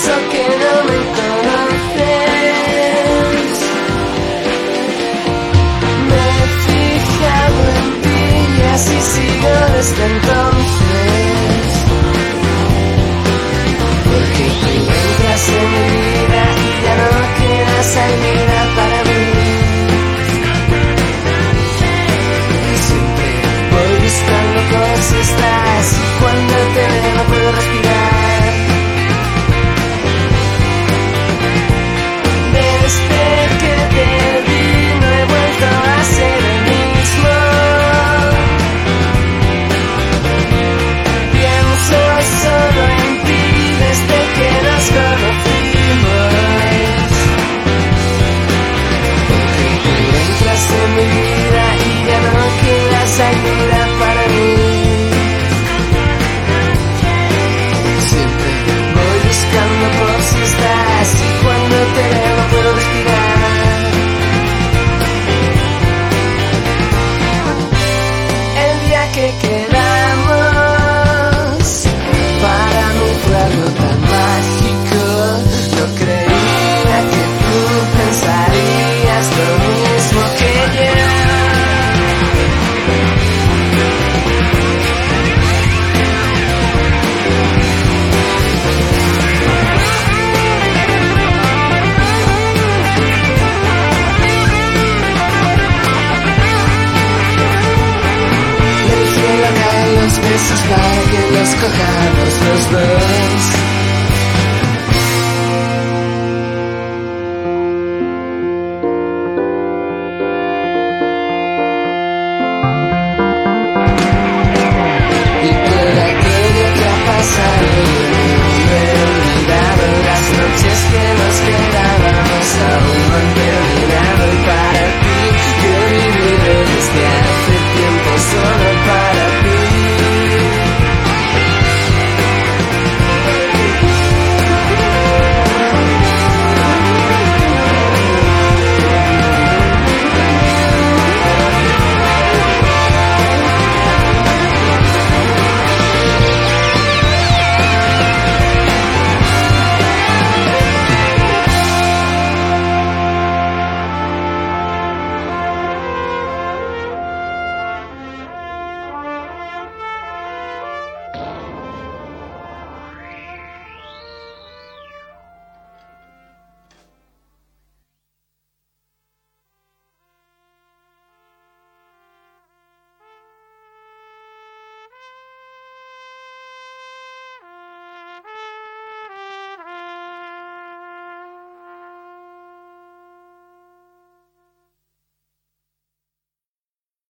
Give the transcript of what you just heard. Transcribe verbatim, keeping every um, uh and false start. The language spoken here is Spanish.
eso que no me conoces. Me he fijado en ti y así sigo desde entonces. Porque tú entras en mi vida y ya no queda salida para mí. Y siempre voy buscando por si estás, y cuando te veo no puedo respirar. Desde que te vi no he vuelto a ser el mismo. Pienso solo en ti desde que nos conocimos. Porque tú entras en mi vida y ya no queda salida para mí. Siempre voy buscando por si estás, y cuando te veo no puedo respirar. El día que quedamos para mí fue algo tan mágico. No creía que tú pensarías lo mismo que yo. Del cielo caen los besos para que los cojamos los dos. Y todo aquello que ha pasado, no he olvidado las noches que nos quedaron.